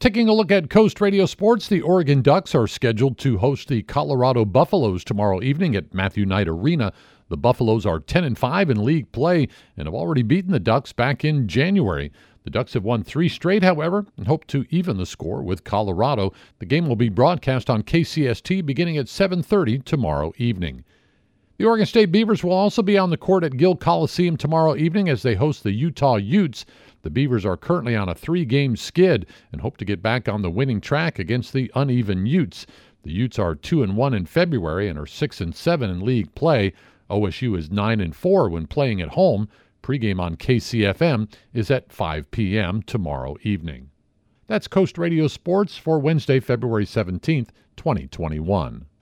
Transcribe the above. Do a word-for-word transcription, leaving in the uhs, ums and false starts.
Taking a look at Coast Radio Sports, the Oregon Ducks are scheduled to host the Colorado Buffaloes tomorrow evening at Matthew Knight Arena. The Buffaloes are ten and five in league play and have already beaten the Ducks back in January. The Ducks have won three straight, however, and hope to even the score with Colorado. The game will be broadcast on K C S T beginning at seven thirty tomorrow evening. The Oregon State Beavers will also be on the court at Gill Coliseum tomorrow evening as they host the Utah Utes. The Beavers are currently on a three-game skid and hope to get back on the winning track against the uneven Utes. The Utes are two and one in February and are six and seven in league play. O S U is nine and four when playing at home. Pregame on K C F M is at five p.m. tomorrow evening. That's Coast Radio Sports for Wednesday, February seventeenth, twenty twenty-one.